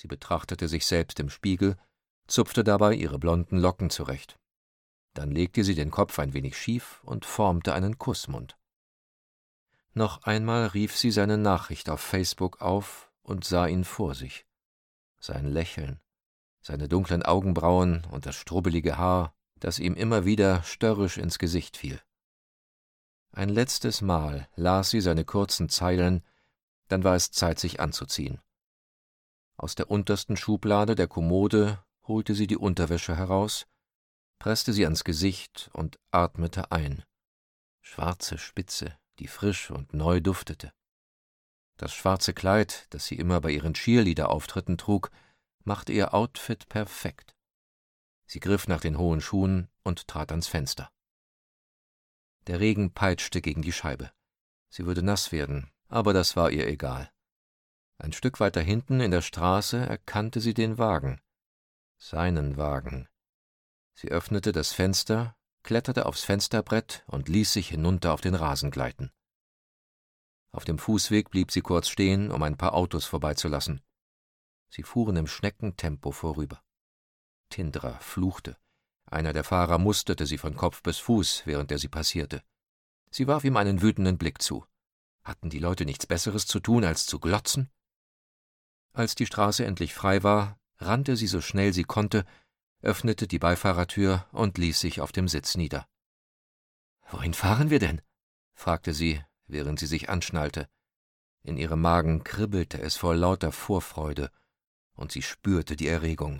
Sie betrachtete sich selbst im Spiegel, zupfte dabei ihre blonden Locken zurecht. Dann legte sie den Kopf ein wenig schief und formte einen Kussmund. Noch einmal rief sie seine Nachricht auf Facebook auf und sah ihn vor sich. Sein Lächeln, seine dunklen Augenbrauen und das strubbelige Haar, das ihm immer wieder störrisch ins Gesicht fiel. Ein letztes Mal las sie seine kurzen Zeilen, dann war es Zeit, sich anzuziehen. Aus der untersten Schublade der Kommode holte sie die Unterwäsche heraus, presste sie ans Gesicht und atmete ein. Schwarze Spitze, die frisch und neu duftete. Das schwarze Kleid, das sie immer bei ihren Cheerleader-Auftritten trug, machte ihr Outfit perfekt. Sie griff nach den hohen Schuhen und trat ans Fenster. Der Regen peitschte gegen die Scheibe. Sie würde nass werden, aber das war ihr egal. Ein Stück weiter hinten in der Straße erkannte sie den Wagen. Seinen Wagen. Sie öffnete das Fenster, kletterte aufs Fensterbrett und ließ sich hinunter auf den Rasen gleiten. Auf dem Fußweg blieb sie kurz stehen, um ein paar Autos vorbeizulassen. Sie fuhren im Schneckentempo vorüber. Tindra fluchte. Einer der Fahrer musterte sie von Kopf bis Fuß, während er sie passierte. Sie warf ihm einen wütenden Blick zu. Hatten die Leute nichts Besseres zu tun, als zu glotzen? Als die Straße endlich frei war, rannte sie so schnell sie konnte, öffnete die Beifahrertür und ließ sich auf dem Sitz nieder. »Wohin fahren wir denn?« fragte sie, während sie sich anschnallte. In ihrem Magen kribbelte es vor lauter Vorfreude, und sie spürte die Erregung.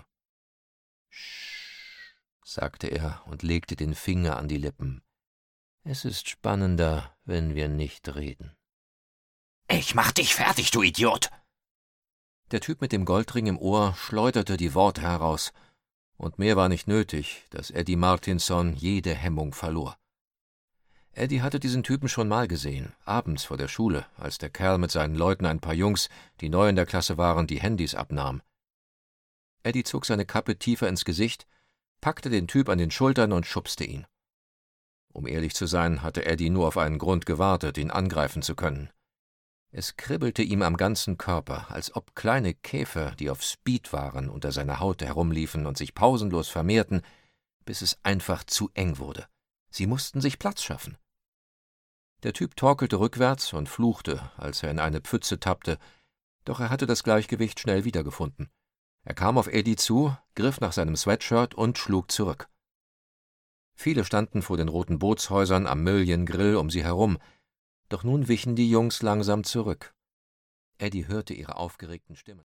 »Sch«, sagte er und legte den Finger an die Lippen. »Es ist spannender, wenn wir nicht reden.« »Ich mach dich fertig, du Idiot!« Der Typ mit dem Goldring im Ohr schleuderte die Worte heraus, und mehr war nicht nötig, dass Eddie Martinson jede Hemmung verlor. Eddie hatte diesen Typen schon mal gesehen, abends vor der Schule, als der Kerl mit seinen Leuten ein paar Jungs, die neu in der Klasse waren, die Handys abnahm. Eddie zog seine Kappe tiefer ins Gesicht, packte den Typ an den Schultern und schubste ihn. Um ehrlich zu sein, hatte Eddie nur auf einen Grund gewartet, ihn angreifen zu können. Es kribbelte ihm am ganzen Körper, als ob kleine Käfer, die auf Speed waren, unter seiner Haut herumliefen und sich pausenlos vermehrten, bis es einfach zu eng wurde. Sie mussten sich Platz schaffen. Der Typ torkelte rückwärts und fluchte, als er in eine Pfütze tappte, doch er hatte das Gleichgewicht schnell wiedergefunden. Er kam auf Eddie zu, griff nach seinem Sweatshirt und schlug zurück. Viele standen vor den roten Bootshäusern am Million Grill um sie herum, doch nun wichen die Jungs langsam zurück. Eddie hörte ihre aufgeregten Stimmen.